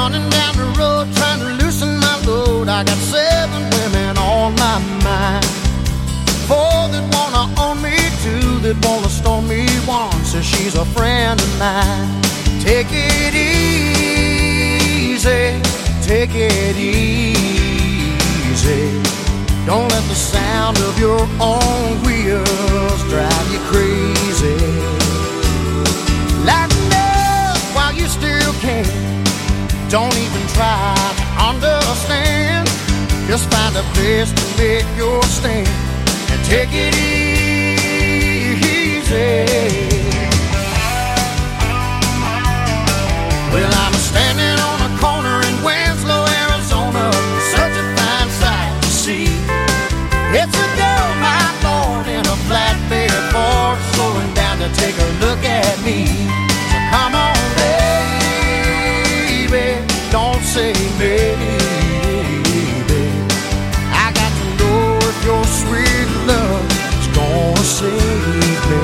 running down the road trying to loosen my load. I got 7 women on my mind. 4 that wanna own me, 2 that wanna stone me, 1 says she's a friend of mine. Take it easy, take it easy. Don't let the sound of your own wheels drive you crazy. Lighten up while you still can. Don't even try to understand. Just find a place to make your stand and take it easy. Well, I'm standing on a corner in Winslow, Arizona, such a fine sight to see. It's a girl, my Lord, in a flatbed Ford, slowing down to take a look at me. So come on, baby, don't say maybe. I got to know if your sweet love is gonna save me.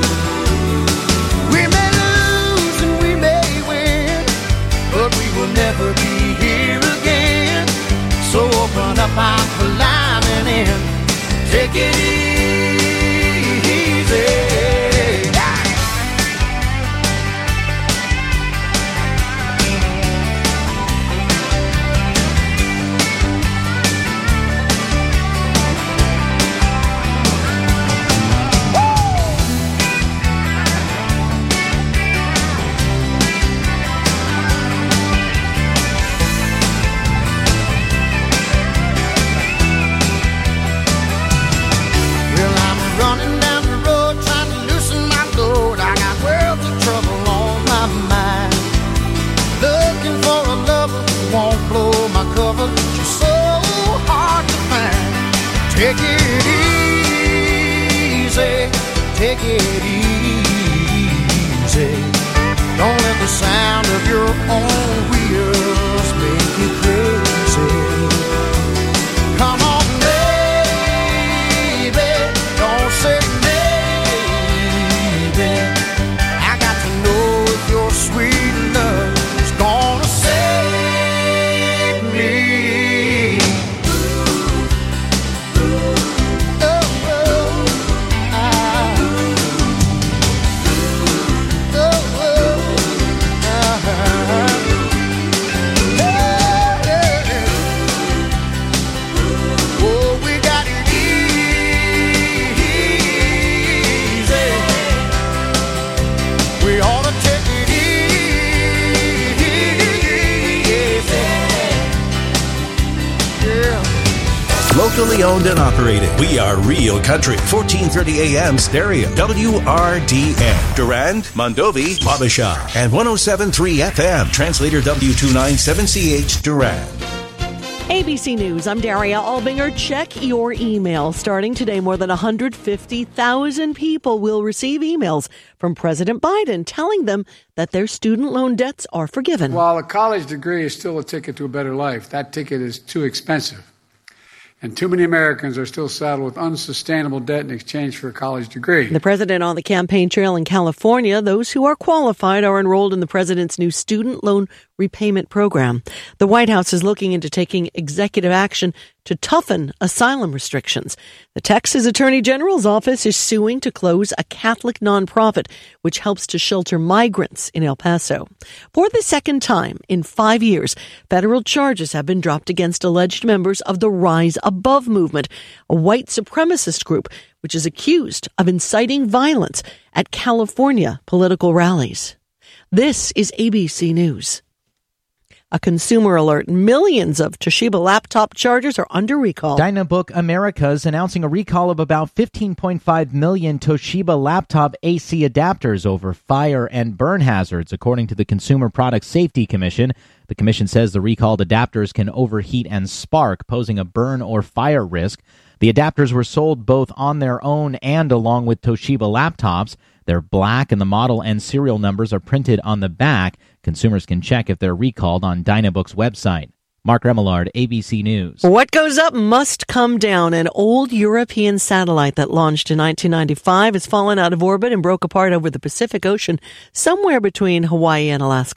We may lose and we may win, but we will never be here again. So open up our climbing in. Take it easy. Take it easy, take it easy. Don't let the sound of your own wheels make you crazy. Come on, baby, don't say maybe. I got to know if your sweet love is gonna save me. Locally owned and operated. We are Real Country. 1430 AM stereo. WRDN. Durand, Mondovi, Wabasha. And 107.3 FM. Translator W297CH Durand. ABC News, I'm Daria Albinger. Check your email. Starting today, more than 150,000 people will receive emails from President Biden telling them that their student loan debts are forgiven. While a college degree is still a ticket to a better life, that ticket is too expensive. And too many Americans are still saddled with unsustainable debt in exchange for a college degree. The president on the campaign trail in California. Those who are qualified are enrolled in the president's new student loan repayment program. The White House is looking into taking executive action to toughen asylum restrictions. The Texas Attorney General's office is suing to close a Catholic nonprofit which helps to shelter migrants in El Paso. For the second time in 5 years, federal charges have been dropped against alleged members of the Rise Above movement, a white supremacist group which is accused of inciting violence at California political rallies. This is ABC News. A consumer alert. Millions of Toshiba laptop chargers are under recall. Dynabook America is announcing a recall of about 15.5 million Toshiba laptop AC adapters over fire and burn hazards, according to the Consumer Product Safety Commission. The commission says the recalled adapters can overheat and spark, posing a burn or fire risk. The adapters were sold both on their own and along with Toshiba laptops. They're black and the model and serial numbers are printed on the back. Consumers can check if they're recalled on Dynabook's website. Mark Remillard, ABC News. What goes up must come down. An old European satellite that launched in 1995 has fallen out of orbit and broke apart over the Pacific Ocean somewhere between Hawaii and Alaska.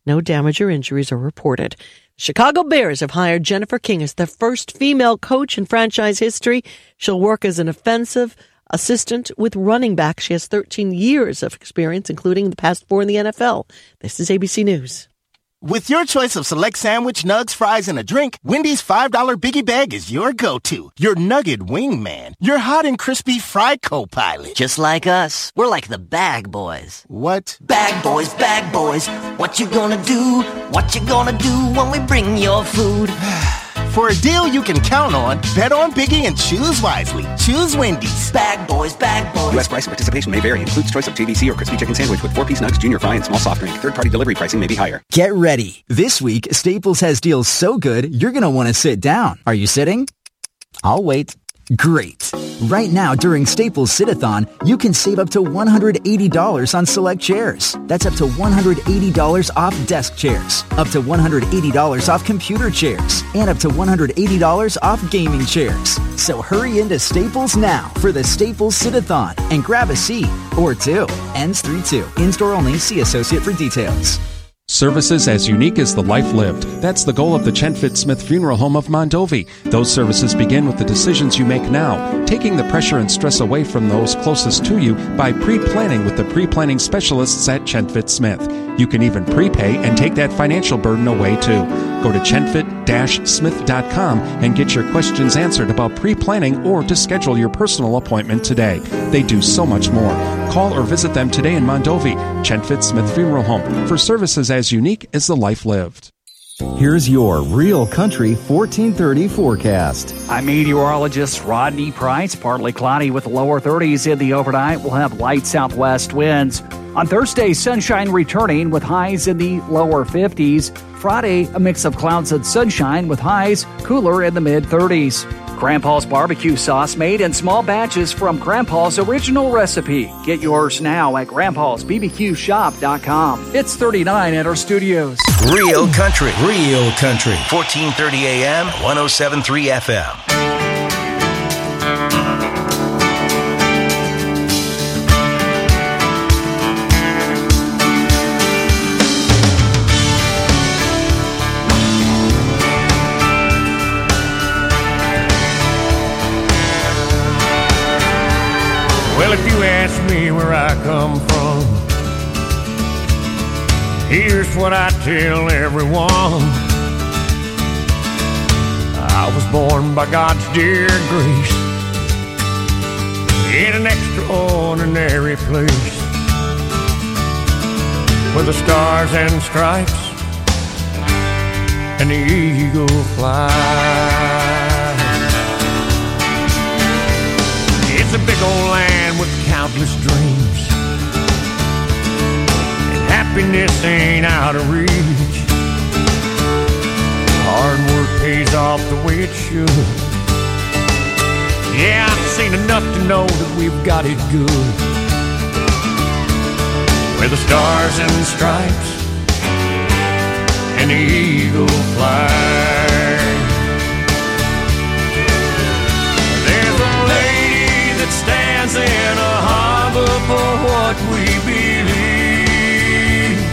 No damage or injuries are reported. Chicago Bears have hired Jennifer King as the first female coach in franchise history. She'll work as an offensive assistant with running back. She has 13 years of experience, including the past 4 in the NFL. This is ABC News. With your choice of select sandwich, nugs, fries, and a drink, Wendy's $5 Biggie Bag is your go-to. Your nugget wingman. Your hot and crispy fry co-pilot. Just like us. We're like the Bag Boys. What? Bag Boys, what you gonna do? What you gonna do when we bring your food? For a deal you can count on, bet on Biggie and choose wisely. Choose Wendy's. Bag Boys. U.S. price and participation may vary. Includes choice of JVC or crispy chicken sandwich with 4-piece nugs, junior fry, and small soft drink. Third-party delivery pricing may be higher. Get ready. This week, Staples has deals so good, you're going to want to sit down. Are you sitting? I'll wait. Great. Right now, during Staples Sit-a-thon, you can save up to $180 on select chairs. That's up to $180 off desk chairs, up to $180 off computer chairs, and up to $180 off gaming chairs. So hurry into Staples now for the Staples Sit-a-thon and grab a seat or two. Ends 3/2. In-store only. See associate for details. Services as unique as the life lived. That's the goal of the Chenfit Smith Funeral Home of Mondovi. Those services begin with the decisions you make now, taking the pressure and stress away from those closest to you by pre-planning with the pre-planning specialists at Chenfit Smith. You can even prepay and take that financial burden away too. Go to chenfit-smith.com and get your questions answered about pre-planning or to schedule your personal appointment today. They do so much more. Call or visit them today in Mondovi, Chenfit Smith Funeral Home, for services as unique as the life lived. Here's your Real Country 1430 forecast. I'm meteorologist Rodney Price. Partly cloudy with lower 30s in the overnight. We'll have light southwest winds. On Thursday, sunshine returning with highs in the lower 50s. Friday, a mix of clouds and sunshine with highs cooler in the mid-30s. Grandpa's barbecue sauce made in small batches from Grandpa's original recipe. Get yours now at grandpa'sbbqshop.com. It's 39 at our studios. Real Country. 1430 AM, 107.3 FM. Well, if you ask me where I come from, here's what I tell everyone. I was born by God's dear grace in an extraordinary place where the stars and stripes and the eagle fly. It's a big old land with countless dreams, and happiness ain't out of reach. Hard work pays off the way it should. Yeah, I've seen enough to know that we've got it good, where the stars and stripes and the eagle fly. Stands in a harbor for what we believe,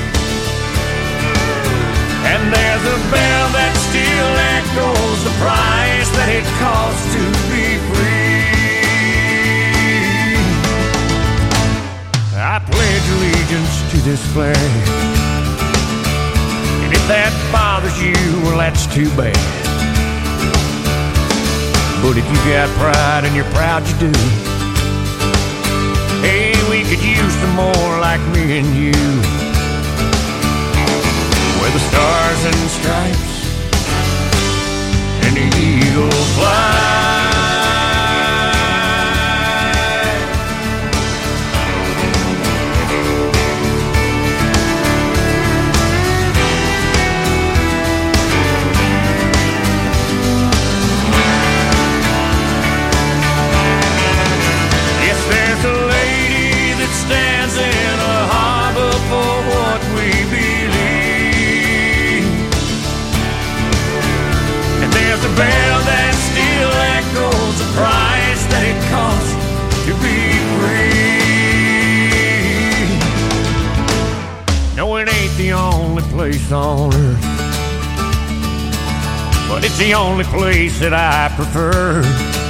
and there's a bell that still echoes the price that it costs to be free. I pledge allegiance to this flag, and if that bothers you, well, that's too bad. But if you got pride and you're proud you do, hey, we could use some more like me and you, where the stars and stripes and the eagle fly. Bell that still place on earth, but it's the only place that I prefer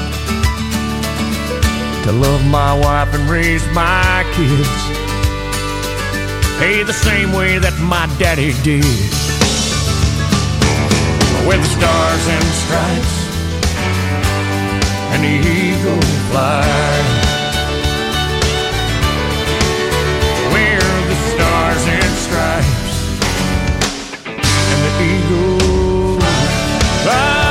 to love my wife and raise my kids, hey, the same way that my daddy did. With the stars and stripes and the eagle fly, where the stars and stripes and the eagle fly.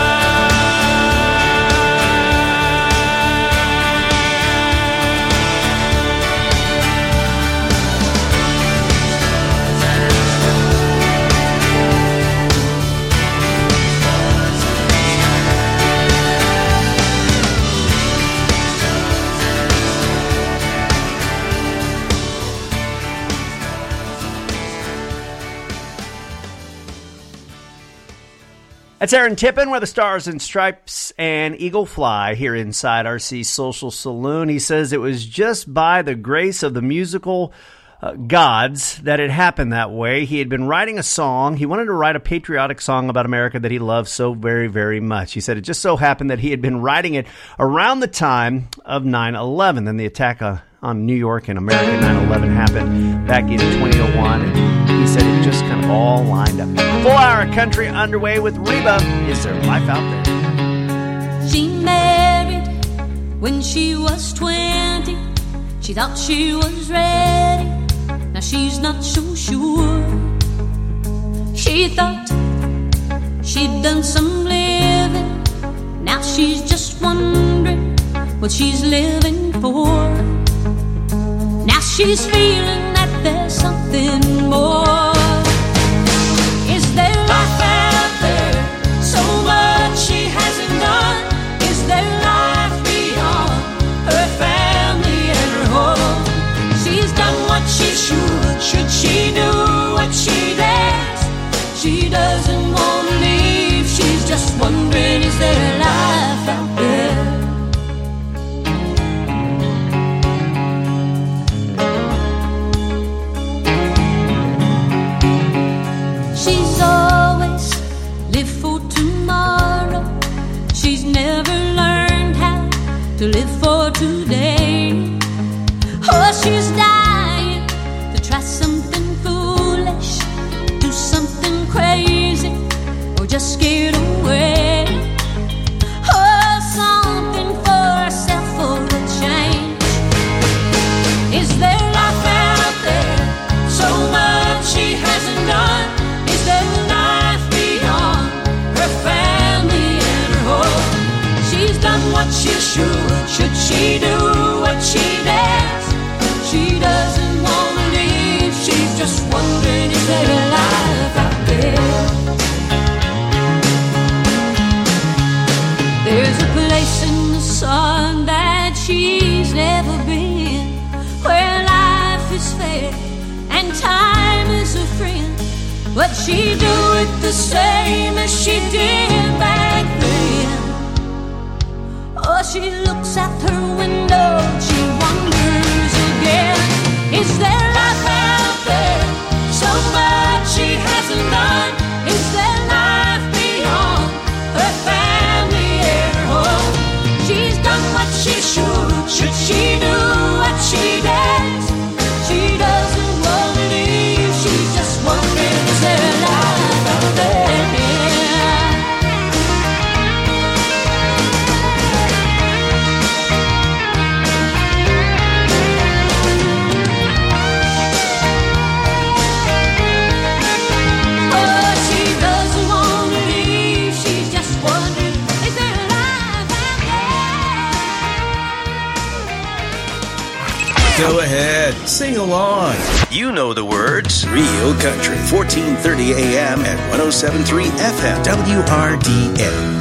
That's Aaron Tippin with the Stars and Stripes and Eagle Fly here inside RC Social Saloon. He says it was just by the grace of the musical gods that it happened that way. He had been writing a song. He wanted to write a patriotic song about America that he loved so very, very much. He said it just so happened that he had been writing it around the time of 9/11. Then the attack on New York and America, 9/11 happened back in 2001, and he said it just kind of all lined up. Full hour country underway with Reba. Is There Life Out There? She married when she was 20. She thought she was ready. Now she's not so sure. She thought she'd done some living. Now she's just wondering what she's living for. Now she's feeling that there's something more. Is there life out there? So much she hasn't done. Is there life beyond her family and her home? She's done what she should she do what she does? She doesn't want to leave. She's just wondering, is there life out there? She's always lived for tomorrow. She's never learned how to live for today. Oh, she's dying to try something foolish, do something crazy, or just scared away. Oh, something for herself for a change. Is there life out there? So much she hasn't done. Is there life beyond her family and her home? She's done what she should she do what she does? She doesn't want to leave. She's just wondering, is there a life out there? There's a place in the sun that she's never been, where life is fair and time is a friend. But she do it the same as she did back then. Oh, she looks out her window, she wonders again. Is there life out there? So much she hasn't done. Is there life beyond her family and her home? She's done what she should she do what she does? She doesn't want to leave. She's just wondering, is there life out there? Go ahead, sing along. You know the words. Real Country, 1430 AM and 107.3 FM, WRDN.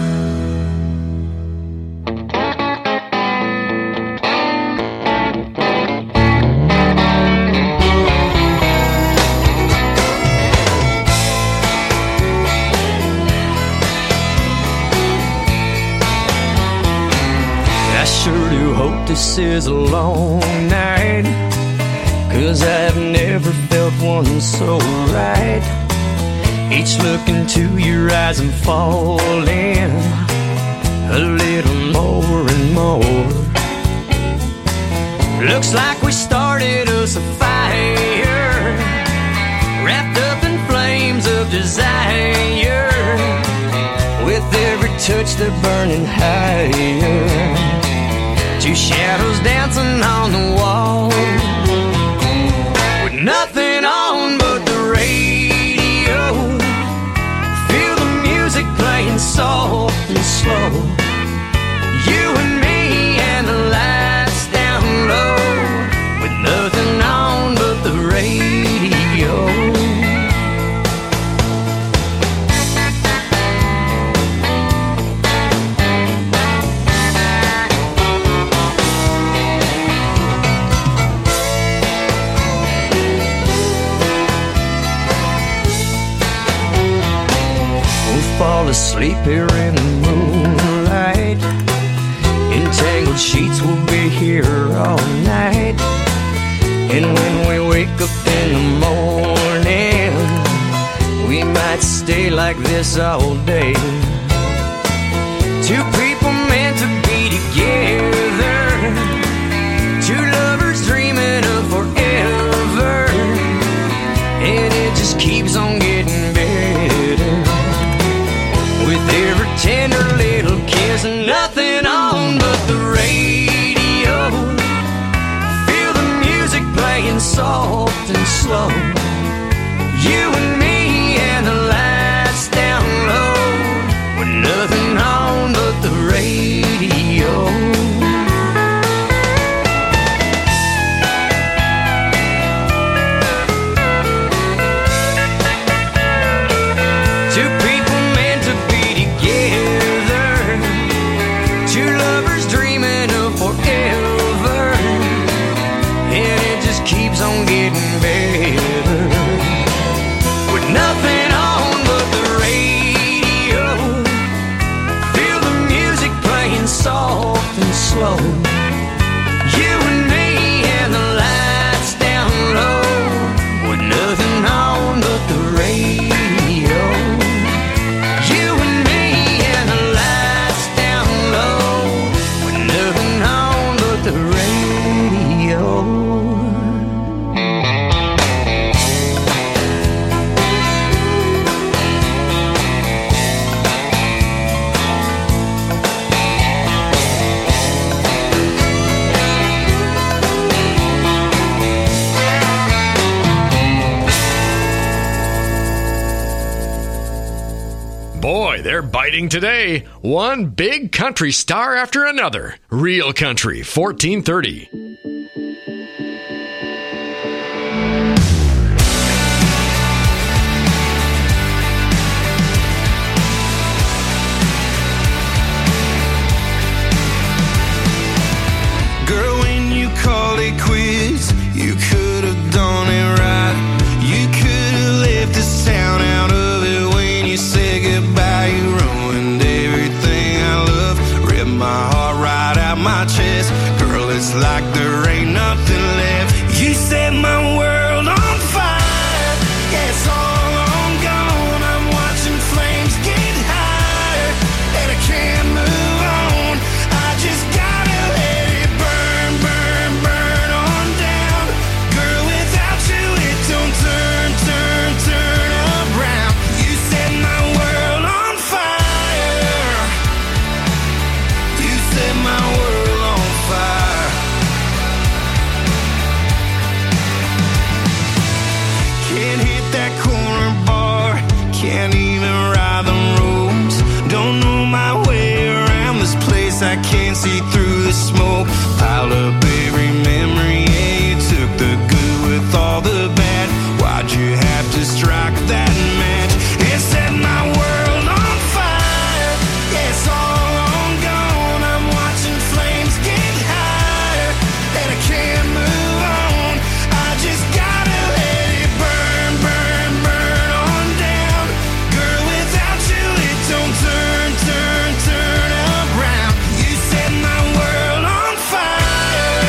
This is a long night, 'cause I've never felt one so right. Each look into your eyes and falling a little more and more. Looks like we started us a fire, wrapped up in flames of desire. With every touch they're burning higher. Two shadows dancing on the wall, with nothing on but the radio. Feel the music playing soft and slow. You and me and the lights down low, with nothing on but the radio. Fall asleep here in the moonlight. Entangled sheets will be here all night. And when we wake up in the morning, we might stay like this all day. Two people meant to be together, two lovers dreaming of forever. And it just keeps on getting better, with every tender little kiss and nothing on but the radio. Feel the music playing soft and slow. You and me and the lights down low, with nothing on but the radio. Keeps on getting better, with nothing on but the radio. Feel the music playing soft and slow. You and me and the lights down low, with nothing on but the radio. You and me and the lights down low, with nothing on but the radio. Boy, they're biting today. One big country star after another. Real Country 1430. Girl, when you called it quits, you could have done it right. You could have left this town out of it when you said goodbye. You ruined everything I love, ripped my heart right out my chest. Girl, it's like there ain't nothing left. You set my world on fire. Yeah, it's all on gone. I'm watching flames get higher, and I can't move on. I just gotta let it burn, burn, burn on down. Girl, without you it don't turn, turn, turn around. You set my world on fire. You set my world on fire. Can't hit that corner bar, can't even ride the roads. Don't know my way around this place, I can't see through the smoke. Piled up every memory, yeah, you took the good with all the bad. Why'd you have to strike that match? It set my world on fire. Yeah, it's all on gone. I'm watching flames get higher, and I can't move on. I just gotta let it burn, burn, burn on down. Girl, without you it don't turn, turn, turn around. You set my world on fire.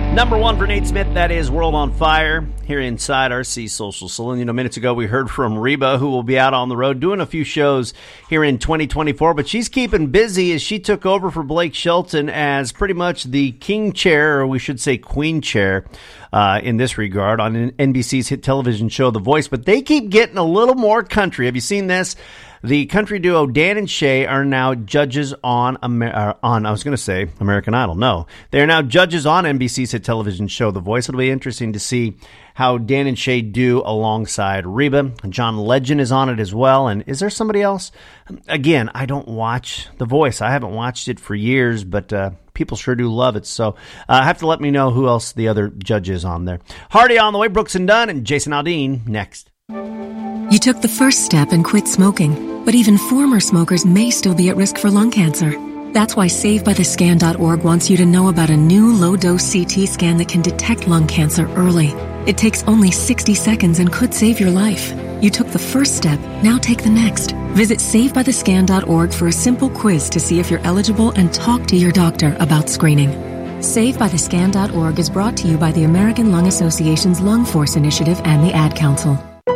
Number one for Nate Smith, that is World on Fire, here inside RC Social Saloon. You know, minutes ago we heard from Reba, who will be out on the road doing a few shows here in 2024, but she's keeping busy as she took over for Blake Shelton as pretty much the king chair, or we should say queen chair, in this regard on NBC's hit television show The Voice. But they keep getting a little more country. Have you seen this? The country duo Dan and Shay are now judges on American Idol. No, they are now judges on NBC's hit television show The Voice. It'll be interesting to see how Dan and Shay do alongside Reba. John Legend is on it as well. And is there somebody else? Again, I don't watch The Voice. I haven't watched it for years, but people sure do love it. So have to let me know who else the other judge is on there. Hardy on the way, Brooks and Dunn, and Jason Aldean next. You took the first step and quit smoking, but even former smokers may still be at risk for lung cancer. That's why SaveByTheScan.org wants you to know about a new low-dose CT scan that can detect lung cancer early. It takes only 60 seconds and could save your life. You took the first step, now take the next. Visit SaveByTheScan.org for a simple quiz to see if you're eligible and talk to your doctor about screening. SaveByTheScan.org is brought to you by the American Lung Association's Lung Force Initiative and the Ad Council.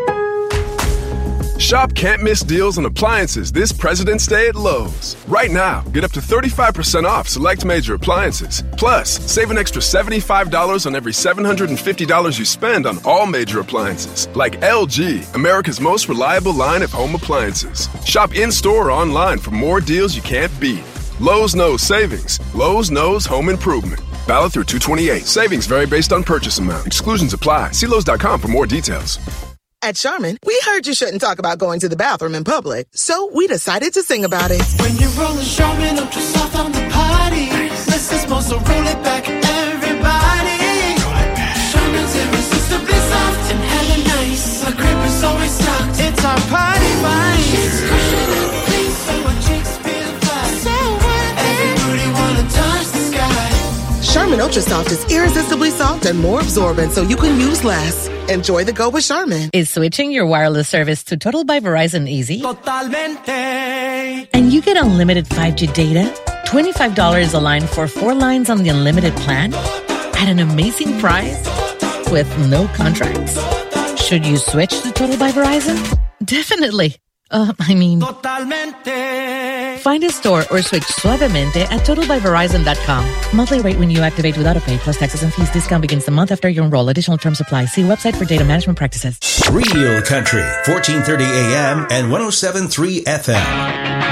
Shop can't-miss deals on appliances this President's Day at Lowe's. Right now, get up to 35% off select major appliances. Plus, save an extra $75 on every $750 you spend on all major appliances, like LG, America's most reliable line of home appliances. Shop in-store or online for more deals you can't beat. Lowe's knows savings. Lowe's knows home improvement. Valid through 2/28. Savings vary based on purchase amount. Exclusions apply. See Lowe's.com for more details. At Charmin, we heard you shouldn't talk about going to the bathroom in public, so we decided to sing about it. When you're rolling Charmin Ultra Soft on the potty, this is supposed to roll it back, everybody. Charmin's irresistibly soft and hella nice. The grip is always stocked. It's our party vibe. It's cushioning clean, so our cheeks feel flat. So worth it. Everybody wanna touch the sky. Charmin Ultra Soft is irresistibly soft and more absorbent, so you can use less. Enjoy the go with Charmin. Is switching your wireless service to Total by Verizon easy? Totalmente. And you get unlimited 5G data, $25 a line for 4 lines on the unlimited plan, at an amazing price with no contracts. Should you switch to Total by Verizon? Definitely. Totalmente. Find a store or switch suavemente at totalbyverizon.com. Monthly rate when you activate without a pay plus taxes and fees. Discount begins the month after you enroll. Additional terms apply. See website for data management practices. Real Country, 1430 AM and 107.3 FM.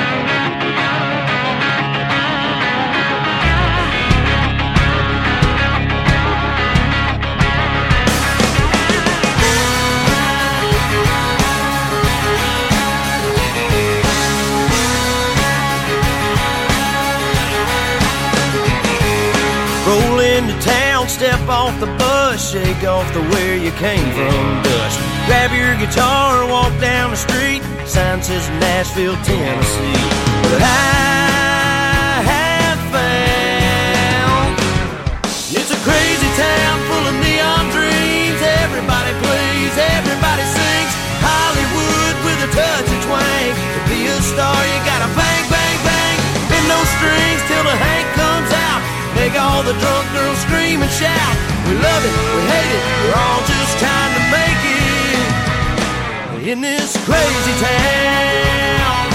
Roll into town, step off the bus, shake off the where you came from dust. Grab your guitar, walk down the street, sign says Nashville, Tennessee. But I have found it's a crazy town full of neon dreams. Everybody plays, everybody sings. Hollywood with a touch of twang. To be a star, you gotta bang, bang, bang. Bend those strings till the Hank comes out. Make all the drunk girls scream and shout. We love it, we hate it, we're all just trying to make it in this crazy town.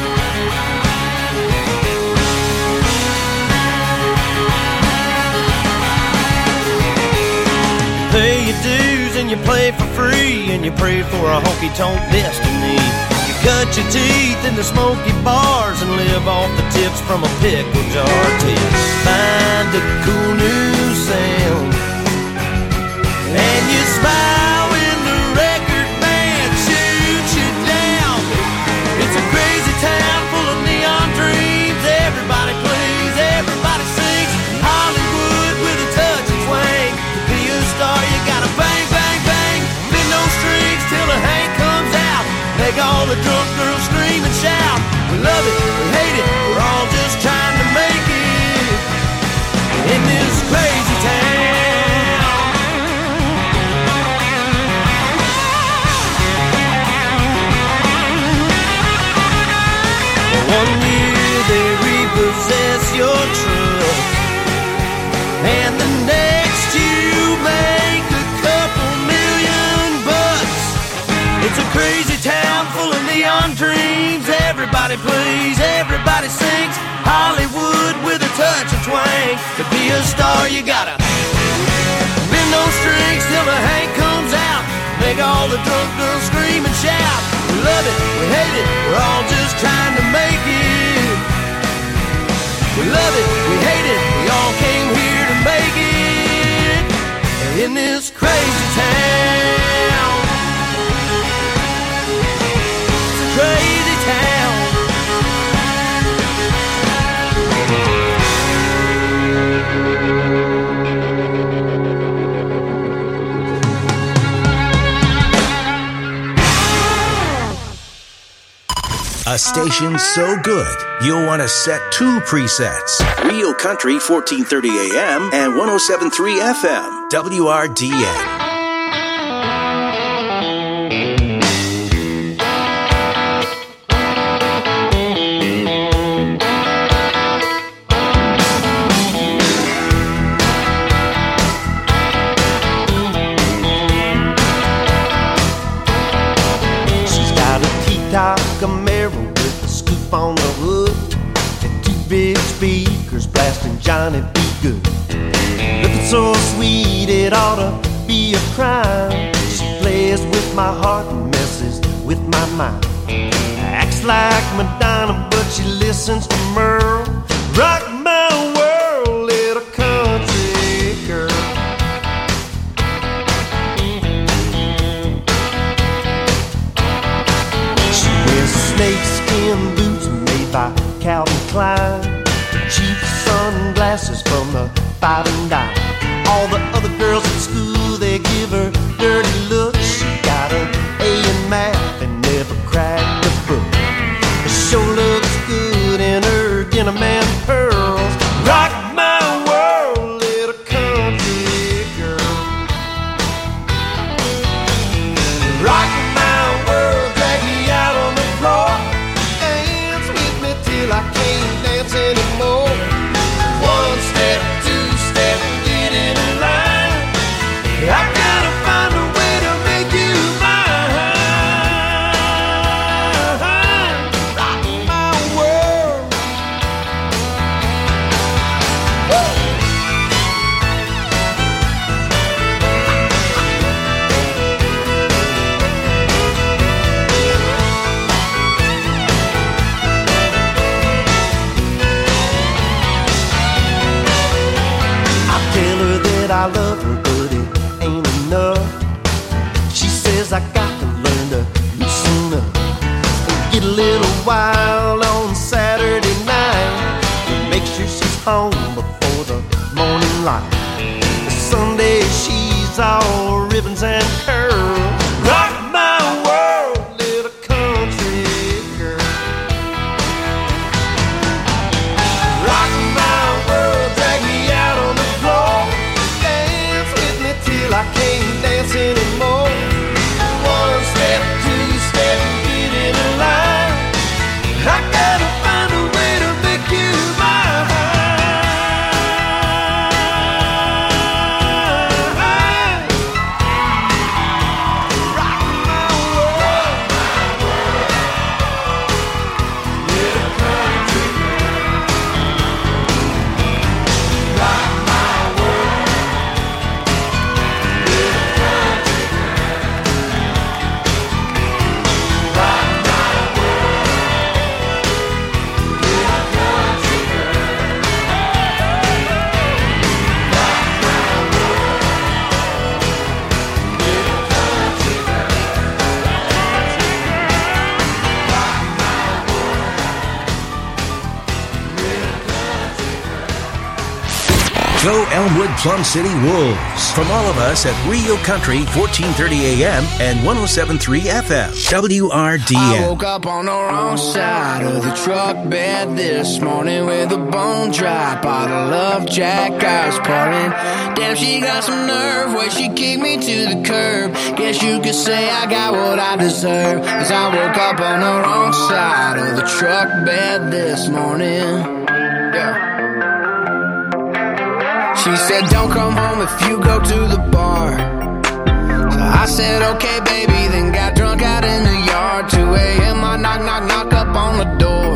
Pay your dues and you play for free, and you pray for a honky-tonk destiny. You cut your teeth in the smoky bars and live off the tips from a pickle jar till find a cool new sound. And you smile when the record band shoots you down. It's a crazy town full of neon dreams. Everybody plays, everybody sings. Hollywood with a touch of twang. To be a star, you gotta bang, bang, bang. Bend those strings till the Hank comes out. Make all the drunk girls scream and shout. We love it, we hate it, we're all just trying to make it in this crazy town. One year they repossess your truck, and the next Everybody plays, everybody sings. Hollywood with a touch of twang. To be a star, you gotta bend those strings till the Hank comes out. Make all the drunk girls scream and shout. We love it, we hate it, we're all just trying to make it. We love it, we hate it, we all came here to make it. In this crazy town. It's a crazy town. A station so good, you'll want to set 2 presets. Real Country 1430 AM and 107.3 FM. WRDN. She's got a T-top Camaro with a scoop on the hood and 2 big speakers blasting Johnny B. Good. Looking so sweet it ought to be a crime. She plays with my heart and messes with my mind. Acts like Madonna but she listens to Merle. Rock my world, little country girl. She wears snakeskin boots made by Calvin Klein, cheap sunglasses from the 5 and dime. All the other girls at school, they give her dirty looks. She got an A in math and never cracked a book. It sure looks good in her denim and pearls. Rock my world, little country girl. Rock my world, drag me out on the floor. Dance with me till I can't dance anymore. 1 step, 2 step, get in line. I gotta find a way to make you mine. Rock my world. I tell her that I love her, but it ain't enough. She says I got to learn to loosen up and get a little wild on Saturday night and make sure she's home before the morning light. Sunday she's all ribbons and curls. Rock my world, little country girl. Rock my world, drag me out on the floor. Dance with me till I can't dance anymore. 1 step, 2 step, get in a line. I gotta find a way to make you mine. Rock my world. Little country girl. Rock my world. Little country girl. Rock my world. Little country girl. Rock my world. Little country Go Elmwood Plum City Wolves. From all of us at Real Country 1430 AM and 107.3 FM. I WRDN. woke up on the wrong side of the truck bed this morning with a bone dry bottle of Jack I was pouring. Damn, she got some nerve where she kicked me to the curb. Guess you could say I got what I deserve, 'cause I woke up on the wrong side of the truck bed this morning. Yeah. She said, don't come home if you go to the bar. So I said, okay, baby, then got drunk out in the yard. 2 a.m. I knock, knock, knock up on the door.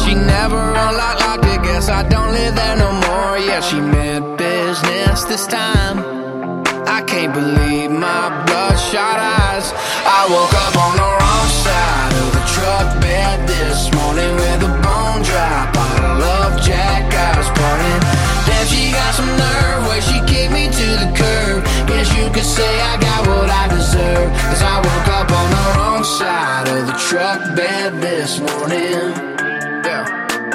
she never unlocked it. Guess I don't live there no more. Yeah, she meant business this time. I can't believe my bloodshot eyes. I woke up on the wrong side of the truck bed this morning with a bone dry bottle of Jack I was pouring. Damn, she got some nerve where she kicked me to the curb. Guess you could say I got what I deserve, 'cause I woke up on the wrong side of the truck bed this morning. Yeah.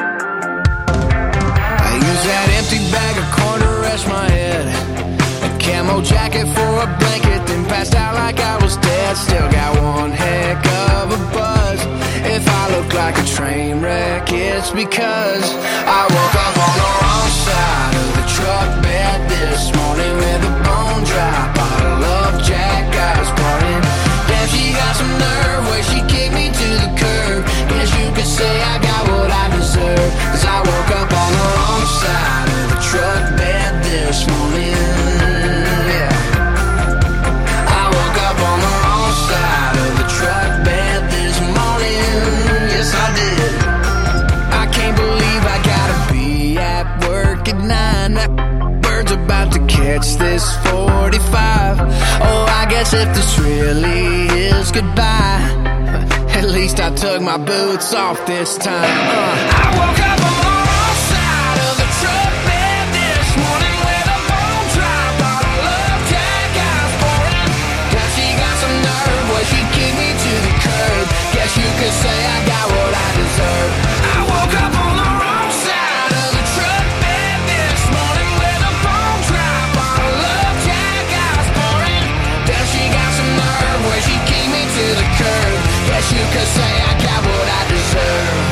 I used that empty bag of corn to rest my head, a camo jacket for a blanket, then passed out like I was dead. Still got one heck of a buzz. If I look like a train wreck, it's because I woke up on the wrong side of the truck bed this morning with a bone dry bottle of Jack I was pouring. Damn, she got some nerve where she kicked me to the curb. Guess you could say I got what I deserve, 'cause I woke up on the wrong side of the truck bed this morning. Yeah. I woke up on the wrong side of the truck bed this morning. Yes, I did. I can't believe I gotta be at work at 9. That bird's about to catch this 45. Oh, I guess if this really is goodbye, at least I took my boots off this time. I woke up on the wrong side of the truck bed this morning with a bone dry bottle of Jack I was pouring. Now she got some nerve where she kicked me to the curb. Guess you could say I got what I deserve. I woke up on the wrong side of the truck bed this morning with a bone dry bottle of Jack I was pouring. Now she got some nerve where she kicked me to the curb. Guess you could say I got what I deserve.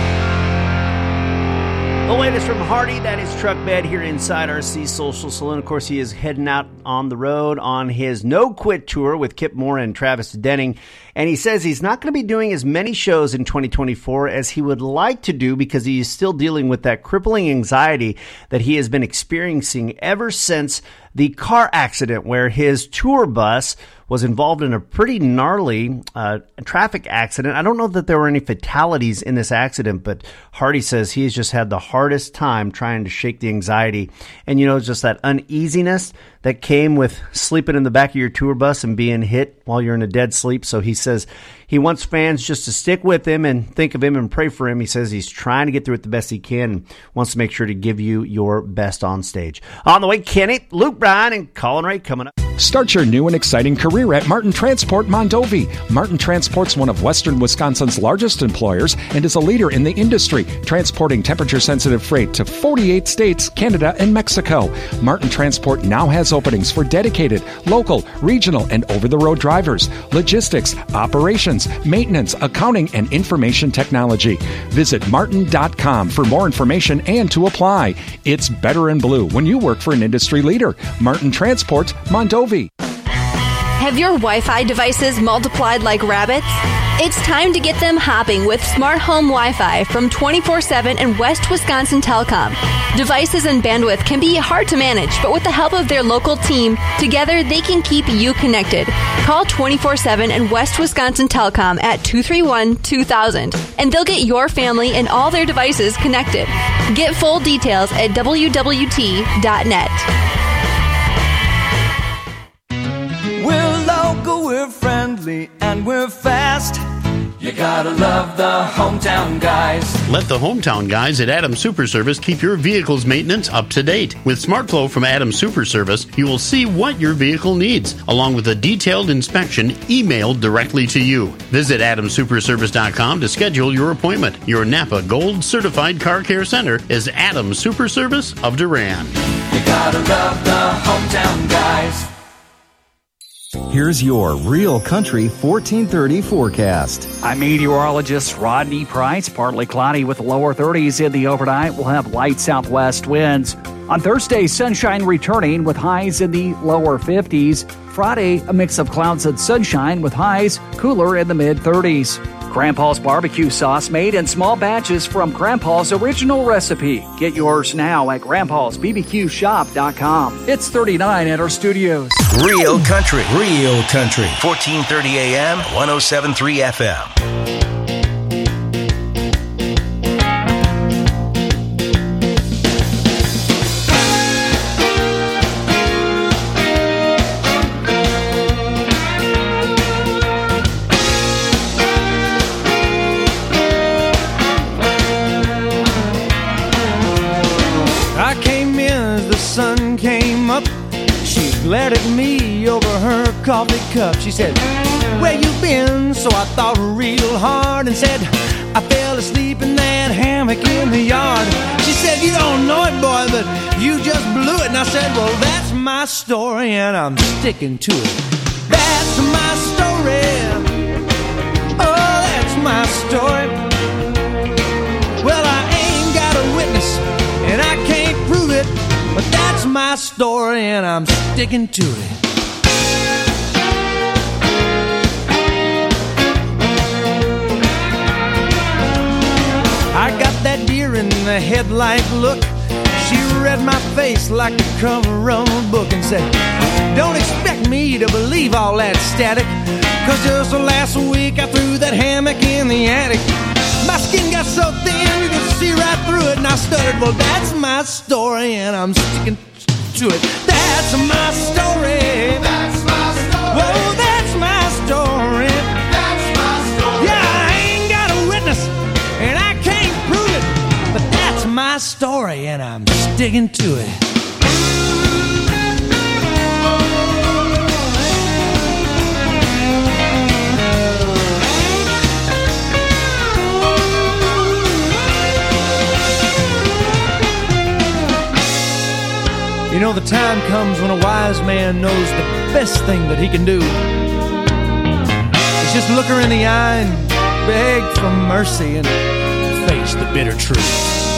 The latest from Hardy, that is Truck Bed here inside RC Social Saloon. Of course, he is heading out on the road on his No Quit tour with Kip Moore and Travis Denning. And he says he's not going to be doing as many shows in 2024 as he would like to do because he is still dealing with that crippling anxiety that he has been experiencing ever since the car accident where his tour bus was involved in a pretty gnarly traffic accident. I don't know that there were any fatalities in this accident, but Hardy says he's just had the hardest time trying to shake the anxiety. And, you know, just that uneasiness that came with sleeping in the back of your tour bus and being hit while you're in a dead sleep. So he says he wants fans just to stick with him and think of him and pray for him. He says he's trying to get through it the best he can and wants to make sure to give you your best on stage. On the way, Kenny, Luke Bryan, and Colin Ray coming up. Start your new and exciting career at Martin Transport Mondovi. Martin Transport's one of Western Wisconsin's largest employers and is a leader in the industry, transporting temperature-sensitive freight to 48 states, Canada, and Mexico. Martin Transport now has openings for dedicated, local, regional, and over-the-road drivers, logistics, operations, maintenance, accounting, and information technology. Visit martin.com for more information and to apply. It's better in blue when you work for an industry leader. Martin Transport Mondovi. Have your Wi-Fi devices multiplied like rabbits? It's time to get them hopping with Smart Home Wi-Fi from 24/7 and West Wisconsin Telecom. Devices and bandwidth can be hard to manage, but with the help of their local team, together they can keep you connected. Call 24/7 and West Wisconsin Telecom at 231-2000, and they'll get your family and all their devices connected. Get full details at wwt.net. We're local, we're friendly, and we're fast. You gotta love the hometown guys. Let the hometown guys at Adams Super Service keep your vehicle's maintenance up to date. With SmartFlow from Adams Super Service, you will see what your vehicle needs, along with a detailed inspection emailed directly to you. Visit AdamSuperService.com to schedule your appointment. Your Napa Gold Certified Car Care Center is Adams Super Service of Durand. You gotta love the hometown guys. Here's your Real Country 1430 forecast. I'm meteorologist Rodney Price. Partly cloudy with lower 30s in the overnight. We'll have light southwest winds. On Thursday, sunshine returning with highs in the lower 50s. Friday, a mix of clouds and sunshine with highs cooler in the mid-30s. Grandpa's barbecue sauce made in small batches from Grandpa's original recipe. Get yours now at grandpa'sbbqshop.com. It's 39 at our studios. Real Country. 1430 AM, 107.3 FM. sun came up, she glared at me over her coffee cup. She said, "Where you been?" So I thought real hard and said, "I fell asleep in that hammock in the yard." She said, "You don't know it, boy, but you just blew it." And I said, "Well, that's my story and I'm sticking to it. That's my story. Oh, that's my story. Well, I ain't got a witness and I can't prove it, but that's my story and I'm sticking to it." I got that deer in the headlight look. She read my face like the cover of a book and said, "Don't expect me to believe all that static, 'cause just last week I threw that hammock in the attic. My skin got so thin you could see right through it." And I stuttered, "Well, that's my story and I'm sticking to it. That's my story. That's my story. Whoa, that's my story. That's my story. Yeah, I ain't got a witness and I can't prove it, but that's my story and I'm sticking to it." You know, the time comes when a wise man knows the best thing that he can do is just look her in the eye and beg for mercy and face the bitter truth.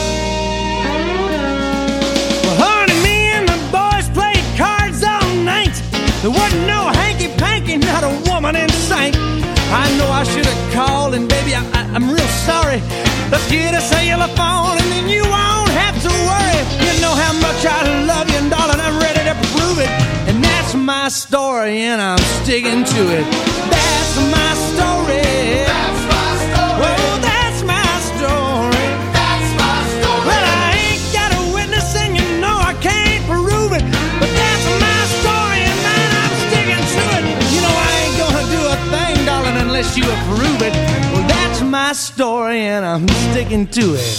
Well, honey, me and the boys played cards all night. There wasn't no hanky-panky, not a woman in sight. I know I should have called, and baby, I'm real sorry. Let's get a cellular phone and then you won't have to worry. You know how much I love you, and darling, I'm ready to prove it. And that's my story and I'm sticking to it. That's my story. That's my story. Well, that's my story. That's my story. Well, I ain't got a witness and you know I can't prove it, but that's my story and man, I'm sticking to it. You know I ain't gonna do a thing, darling, unless you approve it. Well, that's my story and I'm sticking to it.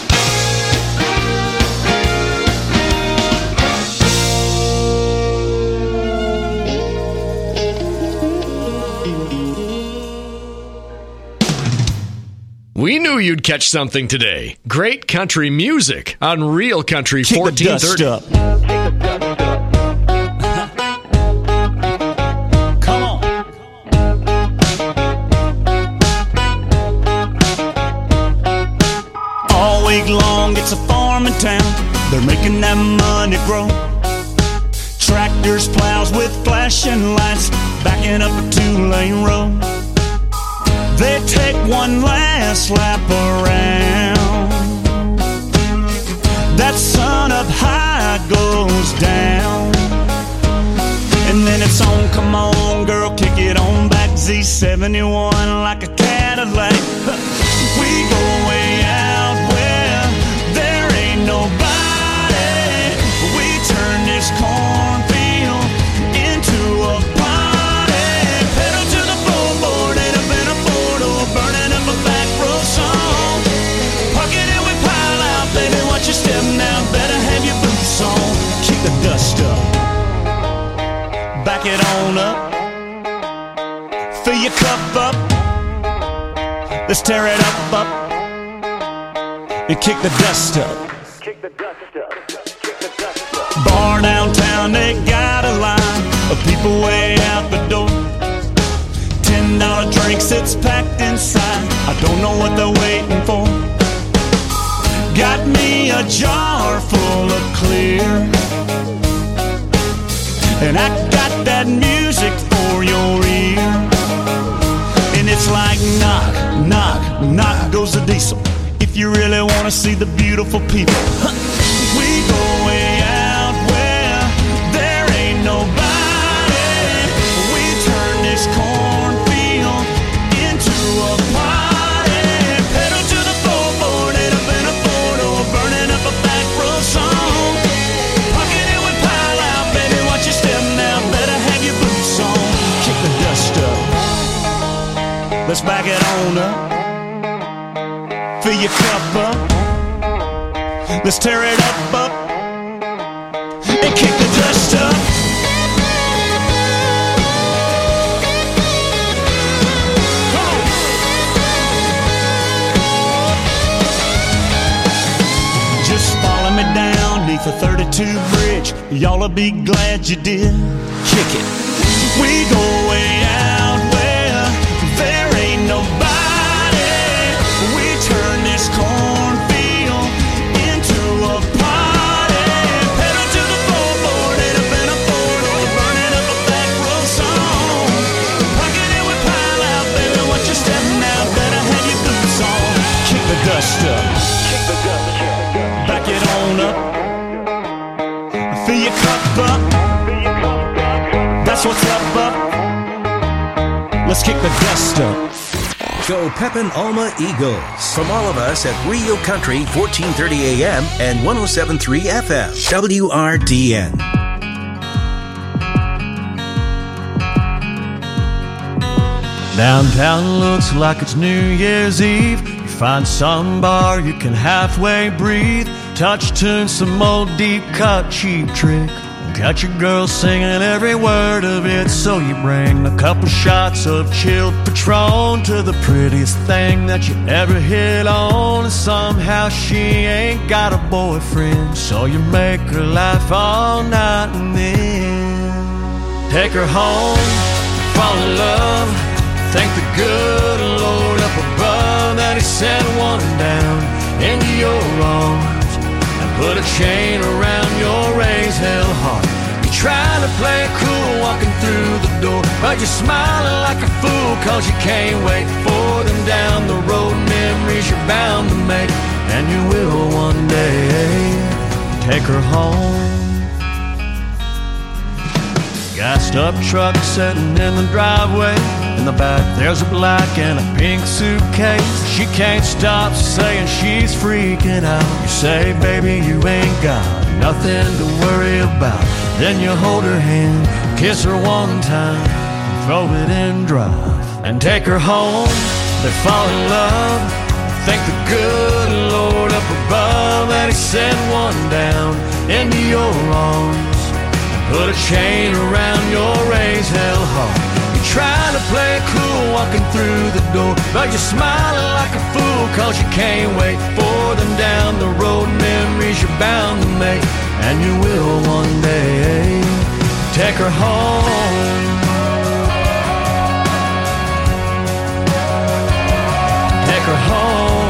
We knew you'd catch something today. Great country music on Real Country 1430. Come on. All week long it's a farm in town. They're making that money grow. Tractors, plows with flashing lights, backing up a 2-lane road. They take one last lap around. That sun up high goes down. And then it's on, come on girl, kick it on back. Z71 like a Cadillac. We go way out where there ain't nobody. We turn this cornfield into a party. Pedal to the floorboard and up in a four-door, burning up a back row song. Park it and we pile out, baby, watch your step now. Better have your boots on. Kick the dust up, back it on up, fill your cup up. Let's tear it up, and kick the dust up. Bar downtown, they got a line of people way out the door. $10 drinks, it's packed inside. I don't know what they're waiting for. Got me a jar full of clear, and I got that music for your ear. And it's like knock, knock, knock goes the diesel. If you really want to see the beautiful people, we go way out where there ain't nobody. We turn this cornfield into a party. Pedal to the floorboard and up in a four-door, burning up a back row song. Pocket it with pile out, baby, watch your step now. Better have your boots on. Kick the dust up. Let's back it on up. Fill your cup up. Let's tear it up, and to bridge. Y'all'll be glad you did. Kick it. We go way out where there ain't nobody. We turn this cornfield into a party. Pedal to the floorboard, head up in a four-door, running up a back road song. Pocket it with pile out, baby, watch you stepping out. Better have your boots on. Kick the dust up. Back it on up. Fill your cup up. That's what's up. Let's kick the dust up. Go Pepin Alma Eagles. From all of us at Rio Country, 1430 AM and 107.3 FM. WRDN. Downtown looks like it's New Year's Eve. You find some bar you can halfway breathe. Touch tune, some old deep cut cheap trick. Got your girl singing every word of it. So you bring a couple shots of chilled Patron to the prettiest thing that you ever hit on. And somehow she ain't got a boyfriend, so you make her laugh all night and then take her home, fall in love. Thank the good Lord up above that he sent one down into your arms and put a chain around your raised hell heart. You're trying to play it cool walking through the door, but you're smiling like a fool cause you can't wait for them down the road. Memories you're bound to make, and you will one day take her home. Gassed up truck sitting in the driveway. In the back there's a black and a pink suitcase. She can't stop saying she's freaking out. You say, baby, you ain't got nothing to worry about. Then you hold her hand, kiss her one time, and throw it in drive and take her home. They fall in love. Thank the good Lord up above that he sent one down into your arms. Put a chain around your raised hell heart. You're trying to play it cool walking through the door, but you're smiling like a fool cause you can't wait for them down the road. Memories you're bound to make, and you will one day take her home. Take her home.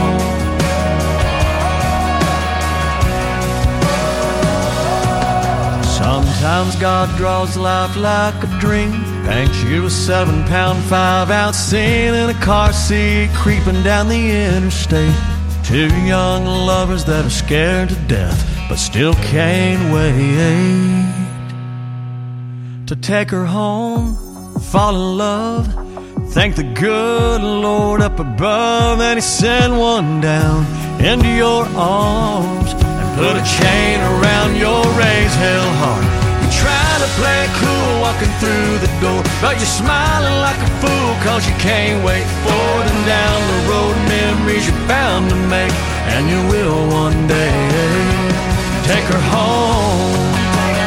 Sometimes God draws life like a dream, paints you a 7-pound 5-ounce scene in a car seat creeping down the interstate. Two young lovers that are scared to death but still can't wait to take her home, fall in love. Thank the good Lord up above that he sent one down into your arms and put a chain around your raised hell heart. You're trying to play it cool walking through the door, but you're smiling like a fool cause you can't wait for them down the road. Memories you're bound to make, and you will one day take her home.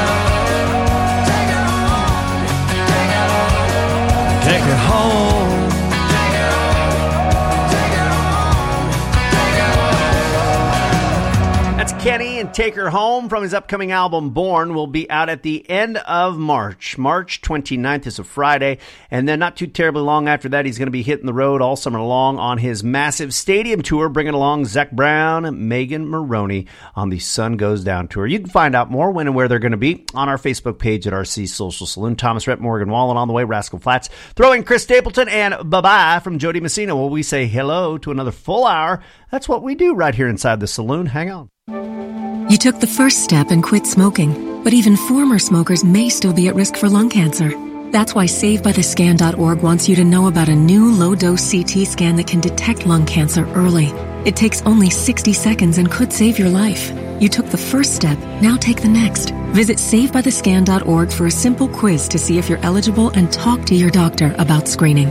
Take her home. That's Kenny and Take Her Home from his upcoming album Born. Will be out at the end of March. March 29th is a Friday, and then not too terribly long after that he's going to be hitting the road all summer long on his massive stadium tour, bringing along Zac Brown and Megan Maroney on the Sun Goes Down tour. You can find out more when and where they're going to be on our Facebook page at RC Social Saloon. Thomas Rhett, Morgan Wallen on the way, Rascal Flatts throwing Chris Stapleton, and bye-bye from Jody Messina. Well, we say hello to another full hour. That's what we do right here inside the saloon. Hang on. You took the first step and quit smoking, but even former smokers may still be at risk for lung cancer. That's why SaveByTheScan.org wants you to know about a new low-dose CT scan that can detect lung cancer early. It takes only 60 seconds and could save your life. You took the first step, now take the next. Visit SaveByTheScan.org for a simple quiz to see if you're eligible and talk to your doctor about screening.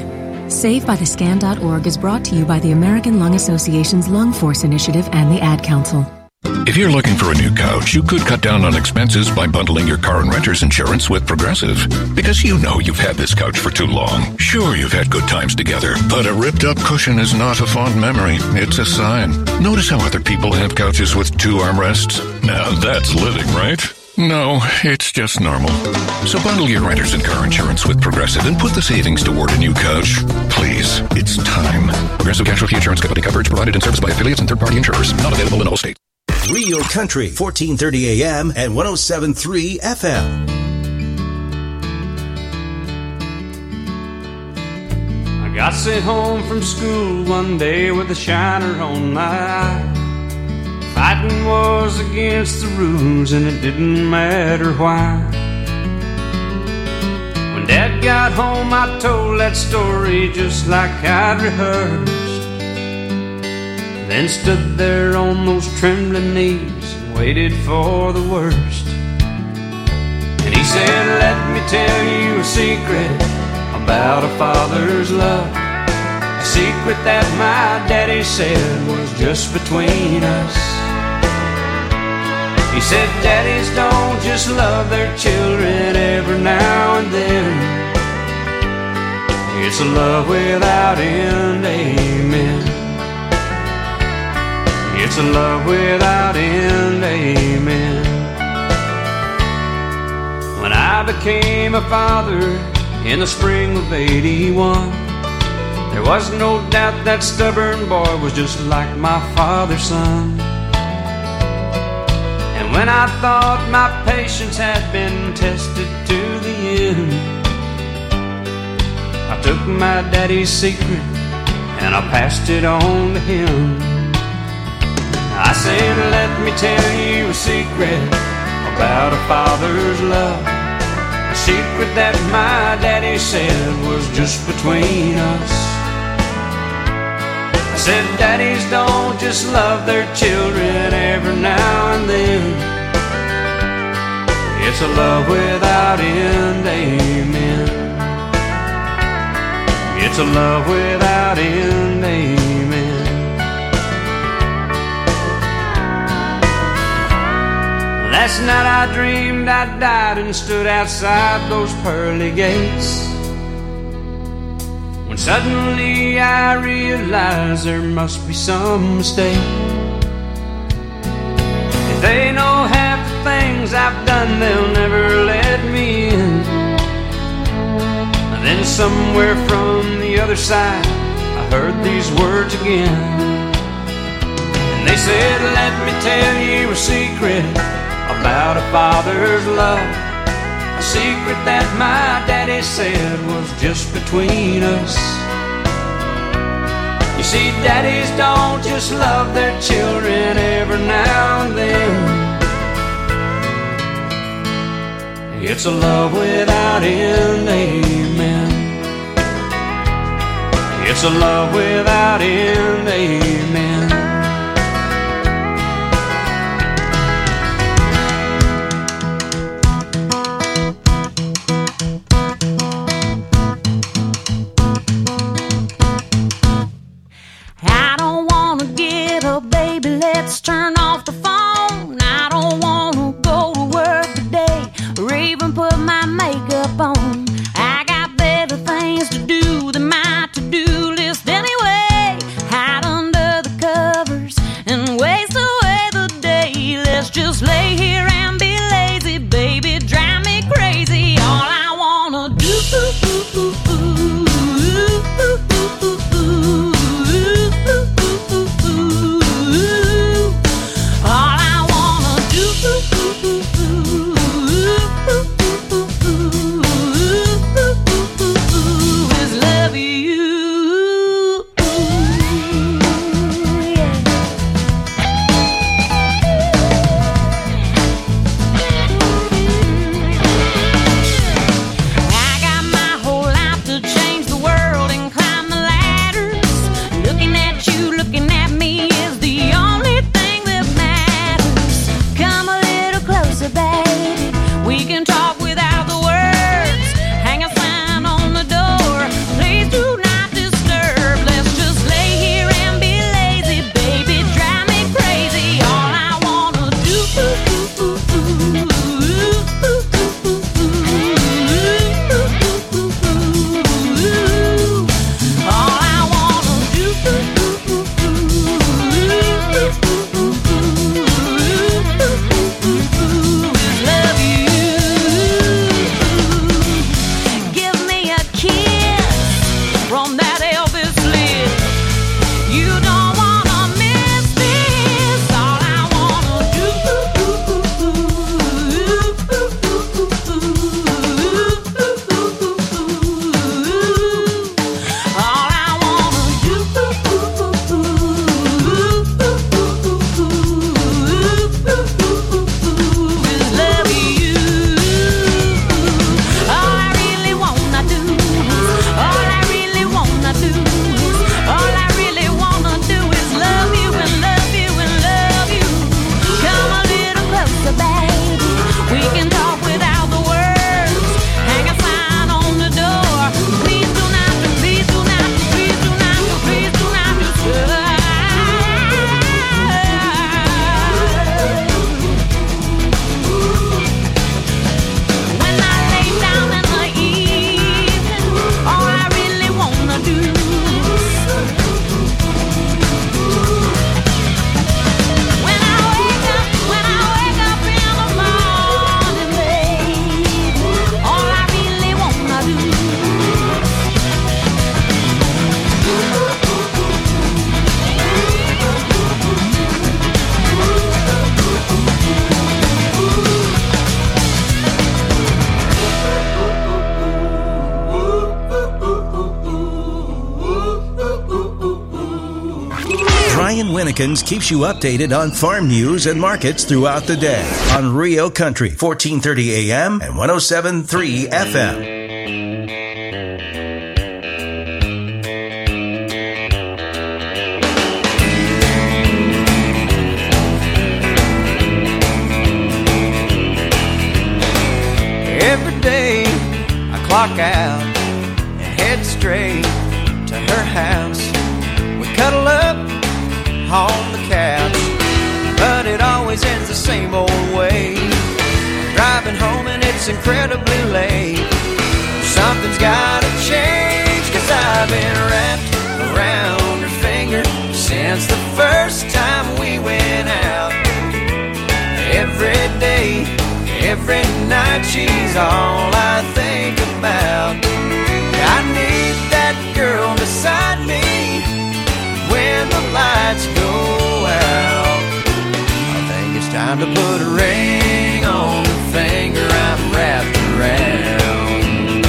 SaveByTheScan.org is brought to you by the American Lung Association's Lung Force Initiative and the Ad Council. If you're looking for a new couch, you could cut down on expenses by bundling your car and renter's insurance with Progressive. Because you know you've had this couch for too long. Sure, you've had good times together, but a ripped-up cushion is not a fond memory. It's a sign. Notice how other people have couches with 2 armrests? Now that's living, right? No, it's just normal. So bundle your renters and car insurance with Progressive and put the savings toward a new couch. Please, it's time. Progressive Casualty Insurance Company. Coverage provided and serviced by affiliates and third-party insurers. Not available in all states. Real Country, 1430 AM and 107.3 FM. I got sent home from school one day with a shiner on my eye. Fighting was against the rules and it didn't matter why. When Dad got home I told that story just like I'd rehearsed. Then stood there on those trembling knees and waited for the worst. And he said, let me tell you a secret about a father's love. A secret that my daddy said was just between us. He said, daddies don't just love their children every now and then. It's a love without end, amen. It's a love without end, amen. When I became a father in the spring of 81, there was no doubt that stubborn boy was just like my father's son. And when I thought my patience had been tested to the end, I took my daddy's secret and I passed it on to him. I said, let me tell you a secret about a father's love. A secret that my daddy said was just between us. I said, daddies don't just love their children every now and then. It's a love without end, amen. It's a love without end, amen. Last night I dreamed I died and stood outside those pearly gates, when suddenly I realized there must be some mistake. If they know half the things I've done, they'll never let me in. And then somewhere from the other side I heard these words again. And they said, let me tell you a secret about a father's love. A secret that my daddy said was just between us. You see, daddies don't just love their children every now and then. It's a love without end, amen. It's a love without end, amen. Let's turn off the phone. I don't want to go to work today or even put my makeup on. I got better things to do than my to-do list anyway. Hide under the covers and waste away the day. Let's just lay here and be lazy, baby, drive me crazy. All I want to do Winnekins keeps you updated on farm news and markets throughout the day on Rio Country, 1430 AM and 107.3 FM. Every day I clock out and head straight to her house. We cuddle up on the couch, but it always ends the same old way. I'm driving home and it's incredibly late. Something's gotta change, 'cause I've been wrapped around her finger since the first time we went out. Every day, every night, she's all I think about. I need that girl beside me when the lights go out. I think it's time to put a ring on the finger I'm wrapped around.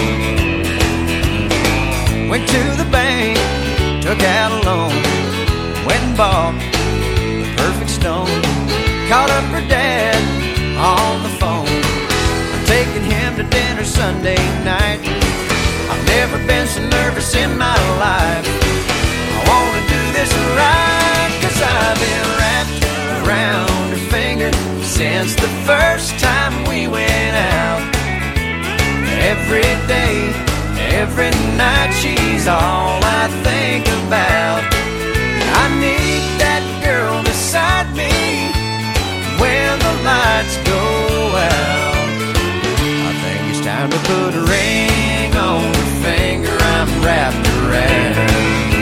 Went to the bank, took out a loan, went and bought the perfect stone. Called up her dad on the phone. I'm taking him to dinner Sunday night. I've never been so nervous in my life. I wanna do this right, 'cause I've been wrapped around her finger since the first time we went out. Every day, every night, she's all I think about. I need that girl beside me when the lights go out. I think it's time to put a ring on the finger I'm wrapped around.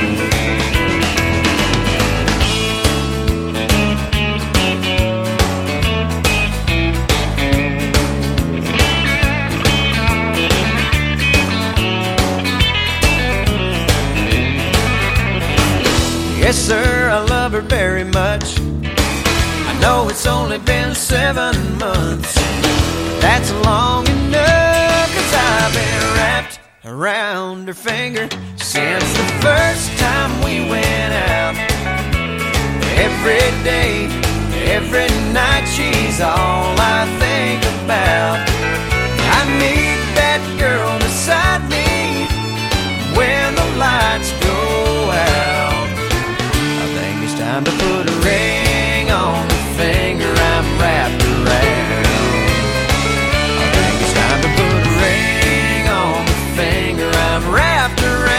Yes, sir, I love her very much. I know it's only been 7 months. That's long enough, 'cause I've been wrapped around her finger since the first time we went out. Every day, every night, she's all I think about. I need that girl beside me when the lights go out. I think it's time to put a ring on the finger I'm wrapped around. I think it's time to put a ring on the finger I'm wrapped around.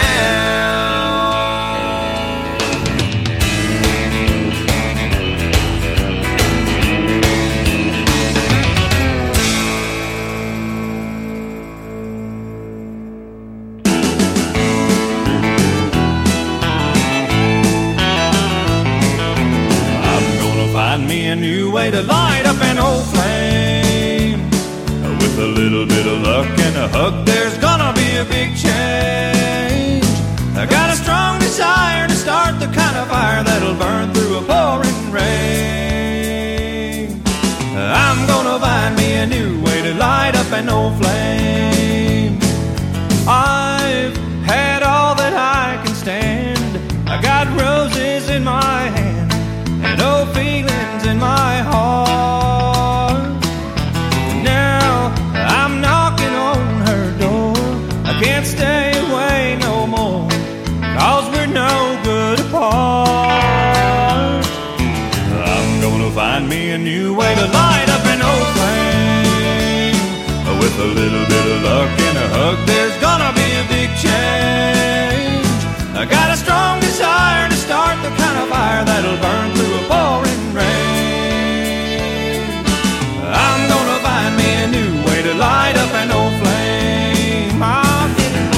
Find me a new way to light up an old flame. With a little bit of luck and a hug, there's gonna be a big change. I got a strong desire to start the kind of fire that'll burn through a pouring rain. I'm gonna find me a new way to light up an old flame. I've had all that I can stand. I got roses in my hand and old feelings in my heart. Now I'm knocking on her door. I can't stay away no more, 'cause we're no good apart. I'm gonna find me a new way to light up an old flame. With a little bit of luck and a hug, there's gonna be a big change. I got a strong desire to start the kind of fire that'll burn through a pouring rain. I'm gonna find me a new way to light up an old flame. I'll get it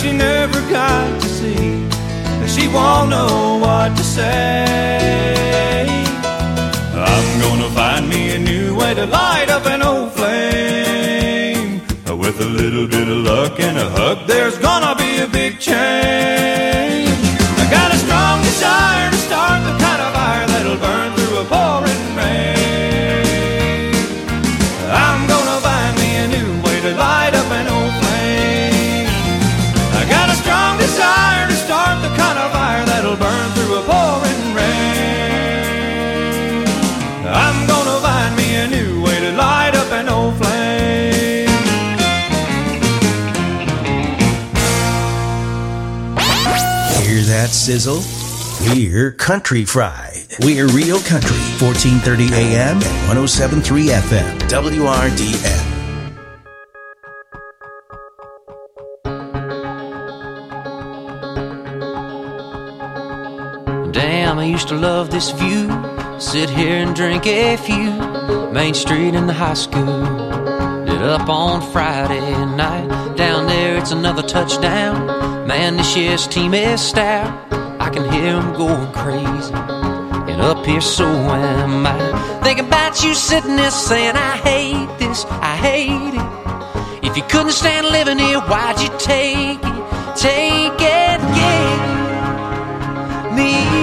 she never got to see. She won't know what to say. I'm gonna find me a new way to light up an old flame. With a little bit of luck and a hug, there's gonna be a big change. I got a strong desire to start the kind of fire that'll burn through a pouring rain. I'm gonna find me a new way to light up an old flame. I got a strong desire to start the kind of fire that'll burn through a pouring rain. I'm gonna find me a new way to light up an old flame. Hear that sizzle? We're Country Fried. We're Real Country, 1430 AM and 107.3 FM, WRDM. Damn, I used to love this view. Sit here and drink a few. Main Street in the high school. Lit up on Friday night. Down there it's another touchdown. Man, this year's team is stout. I can hear them going crazy. And up here so am I. Thinking about you sitting there saying, I hate this, I hate it. If you couldn't stand living here, why'd you take it? Take it, get me